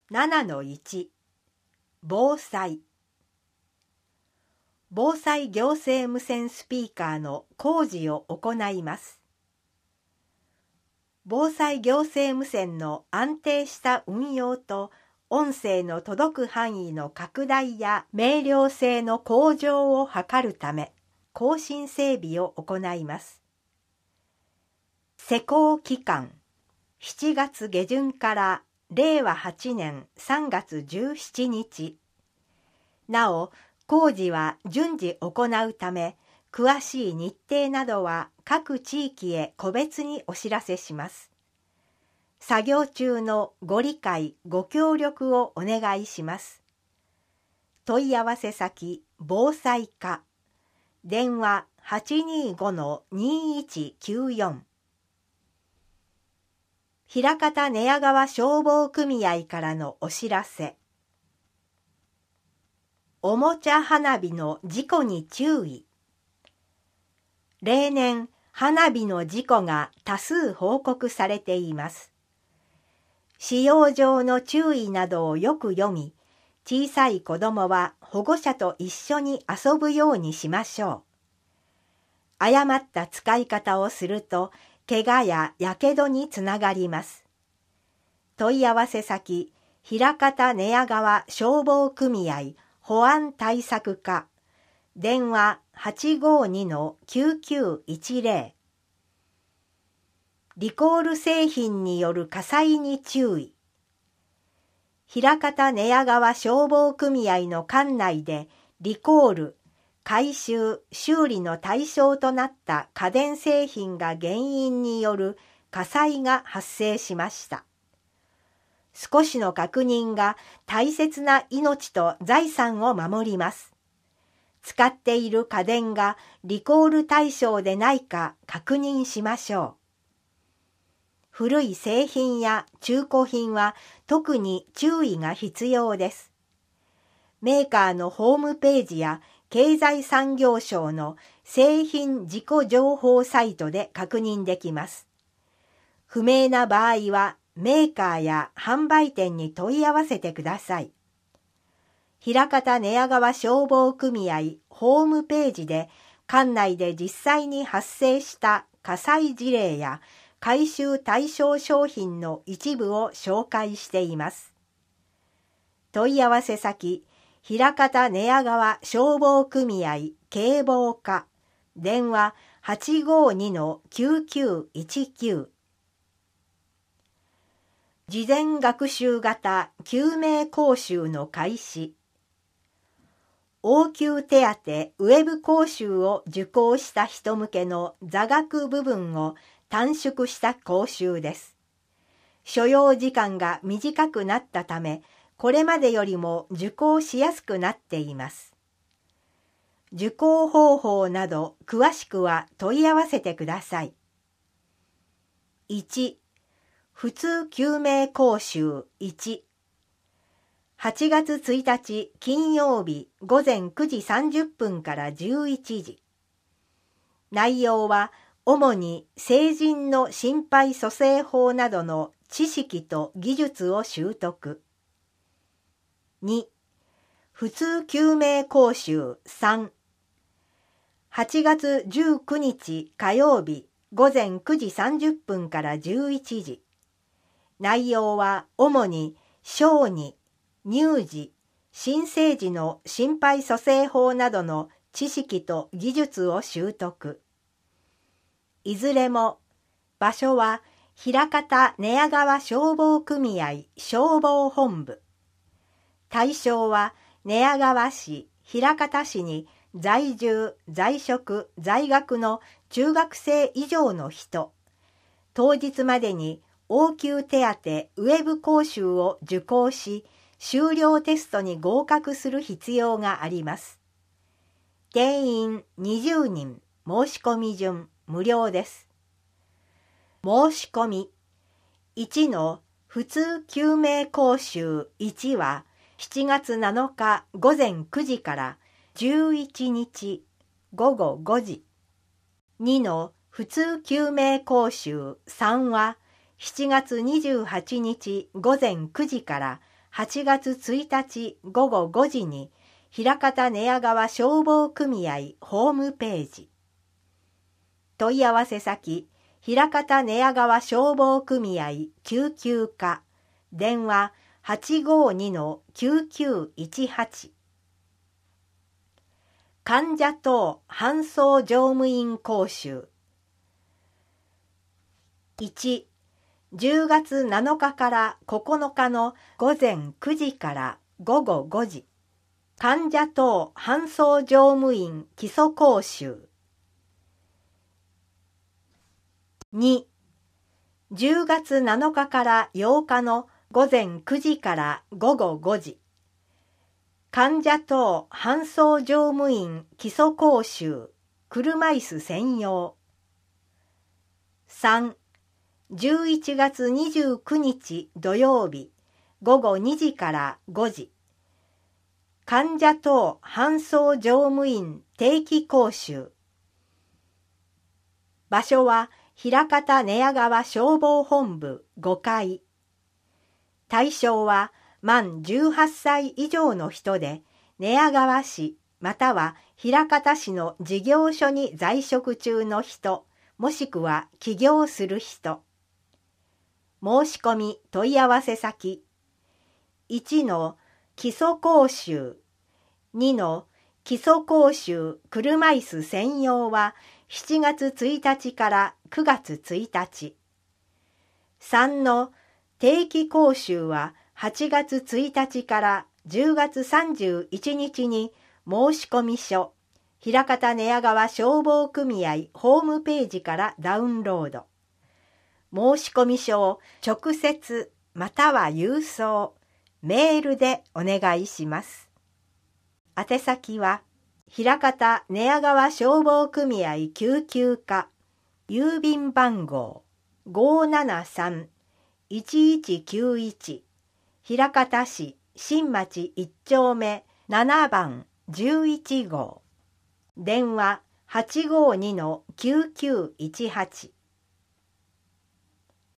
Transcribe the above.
7-1 防災防災行政無線スピーカーの工事を行います。防災行政無線の安定した運用と音声の届く範囲の拡大や明瞭性の向上を図るため更新整備を行います。施行期間7月下旬から令和8年3月17日。なお、工事は順次行うため、詳しい日程などは各地域へ個別にお知らせします。作業中のご理解、ご協力をお願いします。問い合わせ先、防災課。電話825-2194。枚方寝屋川消防組合からのお知らせ。おもちゃ花火の事故に注意。例年、花火の事故が多数報告されています。使用上の注意などをよく読み、小さい子どもは保護者と一緒に遊ぶようにしましょう。誤った使い方をすると、怪我ややけどにつながります。問い合わせ先、枚方寝屋川消防組合保安対策課。電話852-9910。リコール製品による火災に注意。枚方寝屋川消防組合の管内でリコール、改修・修理の対象となった家電製品が原因による火災が発生しました。少しの確認が大切な命と財産を守ります。使っている家電がリコール対象でないか確認しましょう。古い製品や中古品は特に注意が必要です。メーカーのホームページや経済産業省の製品事故情報サイトで確認できます。不明な場合はメーカーや販売店に問い合わせてください。枚方寝屋川消防組合ホームページで管内で実際に発生した火災事例や改修対象商品の一部を紹介しています。問い合わせ先、枚方寝屋川消防組合警防課。電話852-9919。事前学習型救命講習の開始。応急手当ウェブ講習を受講した人向けの座学部分を短縮した講習です。所要時間が短くなったため、これまでよりも受講しやすくなっています。受講方法など詳しくは問い合わせてください。1、普通救命講習1。8月1日金曜日午前9時30分から11時。内容は主に成人の心肺蘇生法などの知識と技術を習得。2、普通救命講習3。8月19日火曜日午前9時30分から11時。内容は主に小児、乳児、新生児の心肺蘇生法などの知識と技術を習得。いずれも場所は枚方寝屋川消防組合消防本部。対象は寝屋川市、枚方市に在住、在職、在学の中学生以上の人。当日までに応急手当ウェブ講習を受講し、修了テストに合格する必要があります。定員20人、申し込み順無料です。申し込み1の普通救命講習1は7月7日午前9時から11日午後5時。2の普通救命講習3は7月28日午前9時から 8月1日午後5時に枚方寝屋川消防組合ホームページ。問い合わせ先、枚方寝屋川消防組合救急課、電話 852-9918。患者等搬送乗務員講習。1、10月7日から9日の午前9時から午後5時、患者等搬送乗務員基礎講習。2、10月7日から8日の午前9時から午後5時、患者等搬送乗務員基礎講習、車椅子専用。3、11月29日土曜日午後2時から5時、患者等搬送乗務員定期講習。場所は枚方寝屋川消防本部5階。対象は満18歳以上の人で、寝屋川市または枚方市の事業所に在職中の人、もしくは起業する人。申し込み問い合わせ先。1の基礎講習、2の基礎講習車椅子専用は7月1日から9月1日。3の定期講習は8月1日から10月31日に申し込み書、枚方寝屋川消防組合ホームページからダウンロード。申し込み書を直接または郵送、メールでお願いします。宛先は枚方寝屋川消防組合救急課、郵便番号 573-1191、枚方市新町1丁目7番11号。電話 852-9918。